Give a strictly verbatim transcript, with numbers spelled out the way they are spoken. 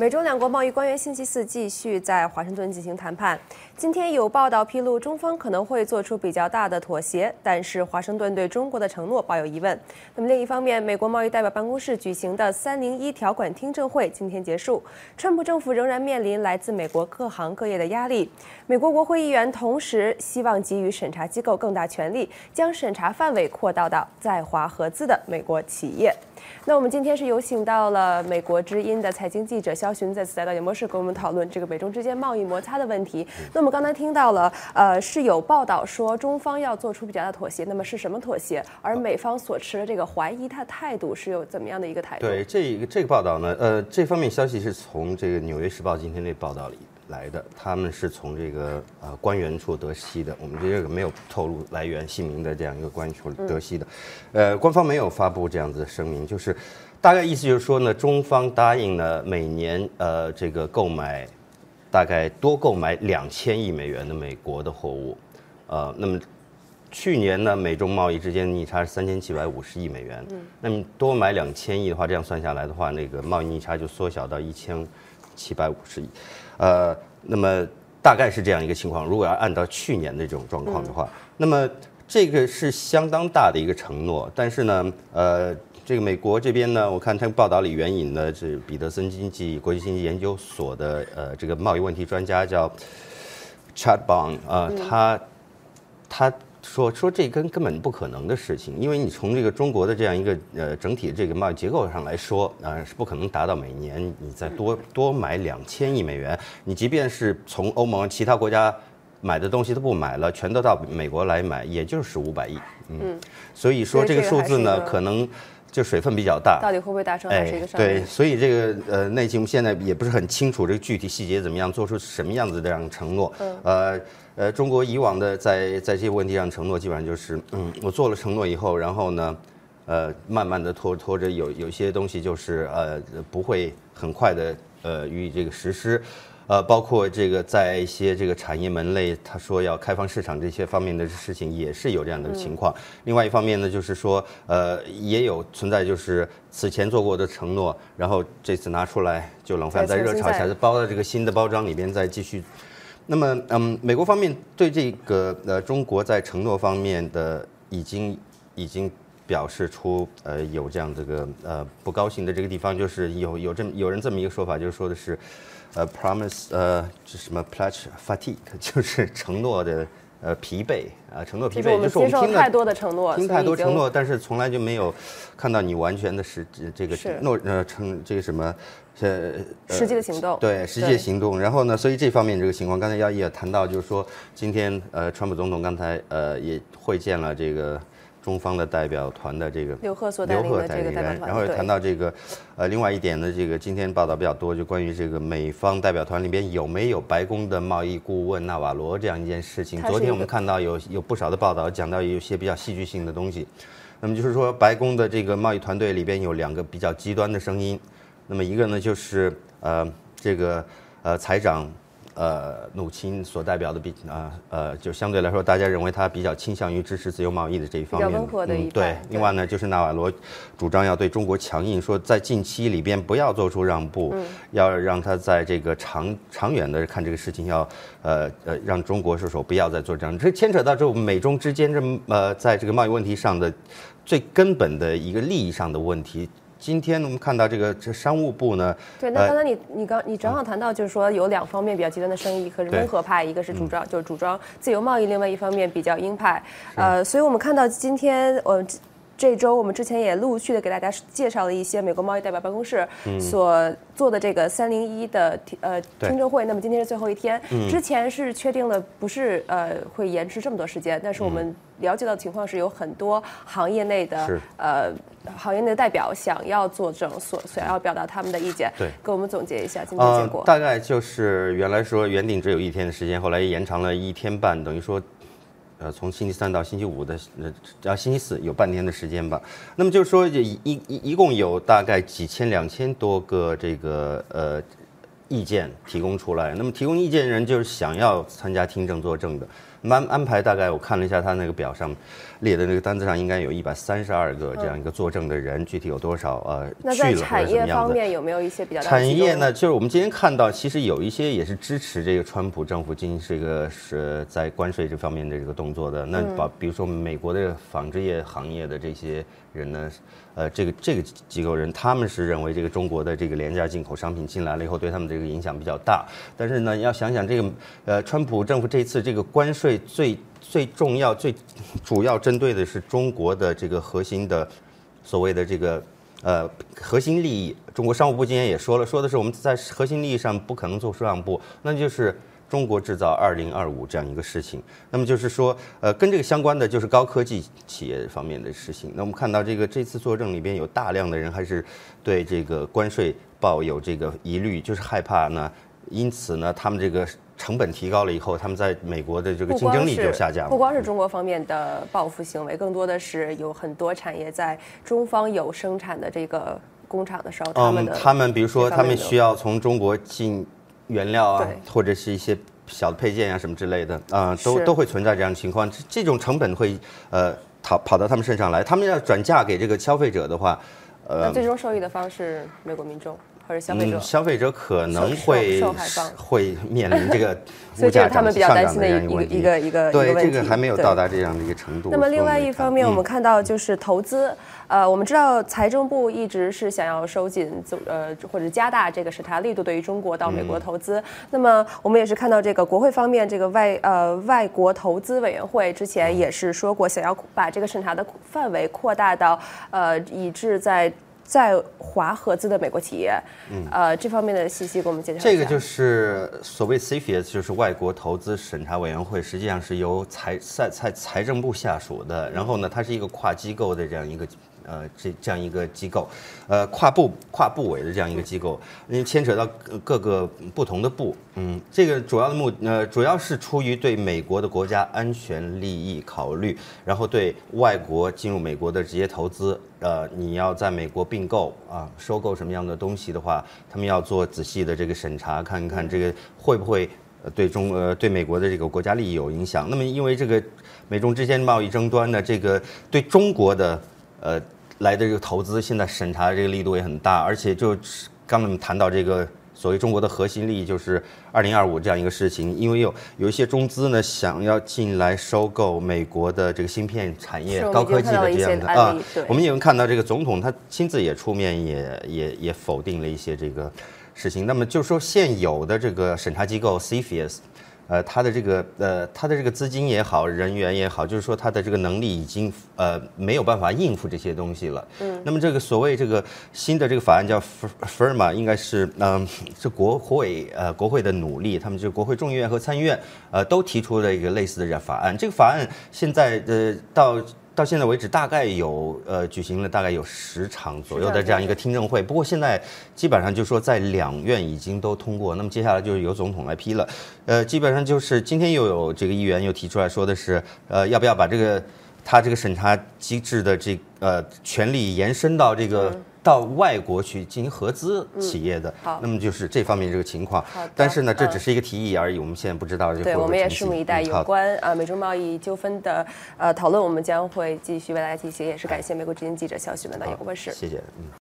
美中两国贸易官员星期四继续在华盛顿进行谈判。今天有报道披露，中方可能会做出比较大的妥协，但是华盛顿对中国的承诺抱有疑问。那么另一方面，美国贸易代表办公室举行的三零一条款听证会今天结束，川普政府仍然面临来自美国各行各业的压力。美国国会议员同时希望给予审查机构更大权力，将审查范围扩大到在华合资的美国企业。那我们今天是有请到了美国之音的财经记者肖寻，再次来到演播室跟我们讨论这个美中之间贸易摩擦的问题。那么刚才听到了，呃，是有报道说中方要做出比较大的妥协，那么是什么妥协？而美方所持的这个怀疑他态度是有怎么样的一个态度？ 对，这个这个报道呢，呃，这方面消息是从这个《纽约时报》今天的报道里来的，他们是从这个呃官员处得悉的，我们这个没有透露来源姓名的这样一个官员处得悉的，呃，官方没有发布这样子的声明，就是大概意思就是说呢，中方答应了每年呃这个购买大概多购买两千亿美元的美国的货物，呃，那么去年呢美中贸易之间逆差是三千七百五十亿美元，嗯，那么多买两千亿的话，这样算下来的话，那个贸易逆差就缩小到一千七百五十亿。呃，那么大概是这样一个情况。如果要按照去年的这种状况的话，嗯、那么这个是相当大的一个承诺。但是呢，呃，这个美国这边呢，我看他报道里援引的是彼得森经济国际经济研究所的呃这个贸易问题专家叫 Chad Bond 啊、呃嗯，他他。说说这根根本不可能的事情，因为你从这个中国的这样一个呃整体这个贸易结构上来说，啊、呃、是不可能达到每年你再多多买两千亿美元，你即便是从欧盟其他国家买的东西都不买了，全都到美国来买，也就是五百亿，嗯，嗯所以说这个数字呢，可能就水分比较大， 到底会不会达成还是一个商业？ 对，所以这个呃内情现在也不是很清楚，这个具体细节怎么样，做出什么样子的这样承诺，嗯、呃。呃，中国以往的在在这些问题上承诺，基本上就是，嗯，我做了承诺以后，然后呢，呃，慢慢的拖拖着，有有些东西就是呃不会很快的呃予以这个实施，呃，包括这个在一些这个产业门类，他说要开放市场这些方面的事情，也是有这样的情况。嗯、另外一方面呢，就是说，呃，也有存在就是此前做过的承诺，然后这次拿出来就冷饭再热炒一下，包到这个新的包装里边再继续。那么，嗯，美国方面对这个呃中国在承诺方面的已经已经表示出呃有这样这个呃不高兴的这个地方，就是有有这么有人这么一个说法，就是说的是，呃 promise 呃这什么 pledge fatigue， 就是承诺的呃疲惫啊，承诺疲惫， 就是我们接受太多的承诺， 听太多承诺，但是从来就没有看到你完全的实这个诺呃成这个什么。呃， 实际的行动， 对实际的行动。然后呢，所以这方面这个情况，刚才姚毅也谈到，就是说，今天呃，川普总统刚才呃也会见了这个中方的代表团的这个刘鹤所带领的这个代表团， 然后也谈到这个呃，另外一点呢，这个今天报道比较多，就关于这个美方代表团里边有没有白宫的贸易顾问纳瓦罗这样一件事情。昨天我们看到有有不少的报道讲到有些比较戏剧性的东西。那么就是说，白宫的这个贸易团队里边有两个比较极端的声音。那么一个呢，就是呃这个呃财长呃努钦所代表的比啊 呃, 呃就相对来说，大家认为他比较倾向于支持自由贸易的这一方面， 比较温和的一嗯、对。另外呢，就是纳瓦罗主张要对中国强硬，说在近期里边不要做出让步，嗯、要让他在这个长长远的看这个事情要，呃呃让中国射手不要再做这样，这牵扯到这美中之间这呃在这个贸易问题上的最根本的一个利益上的问题。今天我们看到这个这商务部呢， 对，那刚才你、呃、你刚你正好谈到，就是说有两方面比较极端的声音，一个是温和派，一个是主张、嗯、就是主张自由贸易，另外一方面比较鹰派，呃，所以我们看到今天呃这周我们之前也陆续的给大家介绍了一些美国贸易代表办公室所做的这个三零一的呃听证会，那么今天是最后一天，嗯、之前是确定了不是呃会延迟这么多时间，但是我们了解到的情况是有很多行业内的呃行业内的代表想要作证，所想要表达他们的意见，对，给我们总结一下今天结果、 呃。大概就是原来说原定只有一天的时间，后来延长了一天半，等于说。呃，从星期三到星期五的，呃，星期四有半天的时间吧。那么就是说，一一一共有大概几千、两千多个这个呃意见提供出来。那么提供意见人就是想要参加听证作证的。 安安排大概我看了一下他那个表上列的那个单子上，应该有一百三十二个这样一个作证的人，嗯、具体有多少呃那去了在产业方面有没有一些比较大的产业呢？就是我们今天看到，其实有一些也是支持这个川普政府进行这个是在关税这方面的这个动作的。那把比如说美国的纺织业行业的这些人呢，呃，这个这个机构人，他们是认为这个中国的这个廉价进口商品进来了以后，对他们这个影响比较大。但是呢，要想想这个呃，川普政府这次这个关税最最重要、最主要针对的是中国的这个核心的所谓的这个。呃，核心利益，中国商务部今天也说了，说的是我们在核心利益上不可能做出让步，那就是中国制造二零二五这样一个事情。那么就是说，呃，跟这个相关的就是高科技企业方面的事情。那我们看到这个这次作证里边有大量的人还是对这个关税抱有这个疑虑，就是害怕呢，因此呢，他们这个。成本提高了以后，他们在美国的这个竞争力就下降了。 不光是中国方面的报复行为，更多的是有很多产业在中方有生产的这个工厂的时候，他们的、 嗯、他们比如说他们需要从中国进原料啊，或者是一些小的配件啊什么之类的啊、呃，都都会存在这样的情况。这这种成本会呃跑跑到他们身上来，他们要转嫁给这个消费者的话， 呃，那最终受益的方是美国民众。或者消费者、 嗯，消费者可能会会面临这个物价涨上涨的这样一个一个一个对这个还没有到达这样的一个程度。 那么另外一方面，我们看到就是投资，嗯、呃，我们知道财政部一直是想要收紧呃或者加大这个审查力度，对于中国到美国投资。嗯、那么我们也是看到这个国会方面，这个外呃外国投资委员会之前也是说过，想要把这个审查的范围扩大到呃以致在。在华合资的美国企业，嗯，呃，这方面的信息给我们介绍一下。 这个就是所谓 C F I E S， 就是外国投资审查委员会，实际上是由财财财财政部下属的。然后呢，它是一个跨机构的这样一个呃这这样一个机构，呃跨部跨部委的这样一个机构，因为牵扯到各个不同的部，嗯，这个主要的目呃主要是出于对美国的国家安全利益考虑，然后对外国进入美国的直接投资。呃，你要在美国并购啊，收购什么样的东西的话，他们要做仔细的这个审查，看看这个会不会对中呃对美国的这个国家利益有影响。那么因为这个美中之间贸易争端呢，这个对中国的呃来的这个投资，现在审查这个力度也很大，而且就刚才我们谈到这个。所谓中国的核心利益就是二零二五这样一个事情，因为有有一些中资呢想要进来收购美国的这个芯片产业、高科技的这样的啊，我们也能看到这个总统他亲自也出面也也也否定了一些这个事情。那么就是说现有的这个审查机构 C F I E S。呃，他的这个呃，他的这个资金也好，人员也好，就是说他的这个能力已经呃没有办法应付这些东西了。嗯。那么这个所谓这个新的这个法案叫 F I R M A， 应该是嗯、呃、是国会呃国会的努力，他们就国会众议院和参议院呃都提出了一个类似的这样法案。这个法案现在呃到。到现在为止，大概有呃举行了大概有十场左右的这样一个听证会。不过现在基本上就说在两院已经都通过，那么接下来就是由总统来批了。呃，基本上就是今天又有这个议员又提出来说的是，呃，要不要把这个他这个审查机制的这呃权利延伸到这个。嗯到外国去进行合资企业的，嗯、好，那么就是这方面这个情况。但是呢，这只是一个提议而已，我们现在不知道这个会不会成型。对， 我们也拭目以待。有关呃美中贸易纠纷的呃讨论，我们将会继续为大家进行。也是感谢美国之音记者肖旭文到演播室。 谢谢。嗯。